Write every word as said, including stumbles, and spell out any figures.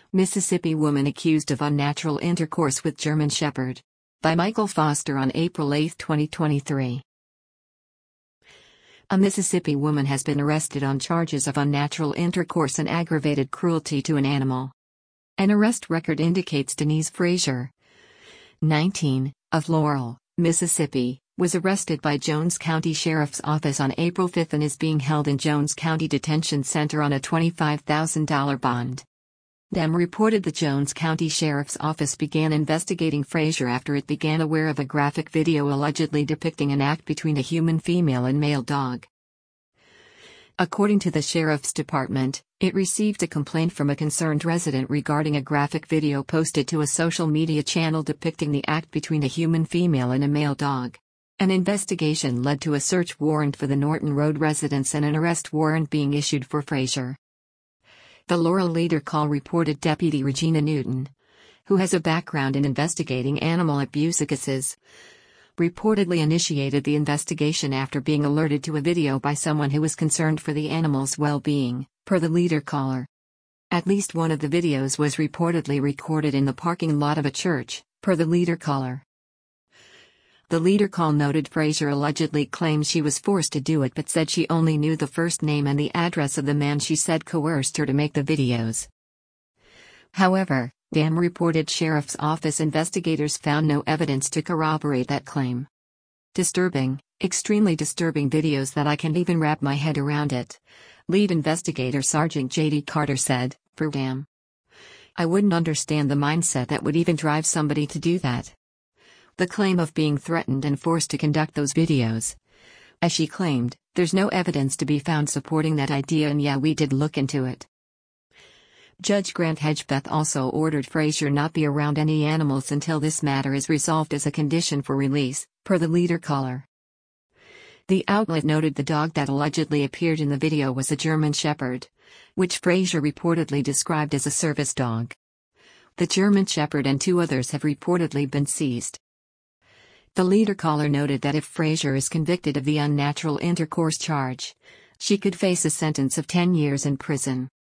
Mississippi woman accused of unnatural intercourse with German Shepherd. By Michael Foster on April eighth, twenty twenty-three. A Mississippi woman has been arrested on charges of unnatural intercourse and aggravated cruelty to an animal. An arrest record indicates Denise Frazier, nineteen, of Laurel, Mississippi, was arrested by Jones County Sheriff's Office on April fifth and is being held in Jones County Detention Center on a twenty-five thousand dollars bond. D E M reported the Jones County Sheriff's Office began investigating Frazier after it began aware of a graphic video allegedly depicting an act between a human female and male dog. According to the Sheriff's Department, it received a complaint from a concerned resident regarding a graphic video posted to a social media channel depicting the act between a human female and a male dog. An investigation led to a search warrant for the Norton Road residence and an arrest warrant being issued for Frazier. The Laurel Leader Call reported Deputy Regina Newton, who has a background in investigating animal abuse cases, reportedly initiated the investigation after being alerted to a video by someone who was concerned for the animal's well-being, per the Leader Caller. At least one of the videos was reportedly recorded in the parking lot of a church, per the Leader Caller. The Leader Call noted Frazier allegedly claimed she was forced to do it but said she only knew the first name and the address of the man she said coerced her to make the videos. However, D E M reported Sheriff's Office investigators found no evidence to corroborate that claim. Disturbing, extremely disturbing videos that I can't even wrap my head around it, lead investigator Sergeant J D Carter said, for D E M. I wouldn't understand the mindset that would even drive somebody to do that. The claim of being threatened and forced to conduct those videos. As she claimed, there's no evidence to be found supporting that idea, and yeah, we did look into it. Judge Grant Hedgebeth also ordered Frazier not be around any animals until this matter is resolved as a condition for release, per the Leader Caller. The outlet noted the dog that allegedly appeared in the video was a German Shepherd, which Frazier reportedly described as a service dog. The German Shepherd and two others have reportedly been seized. The Leader Caller noted that if Frazier is convicted of the unnatural intercourse charge, she could face a sentence of ten years in prison.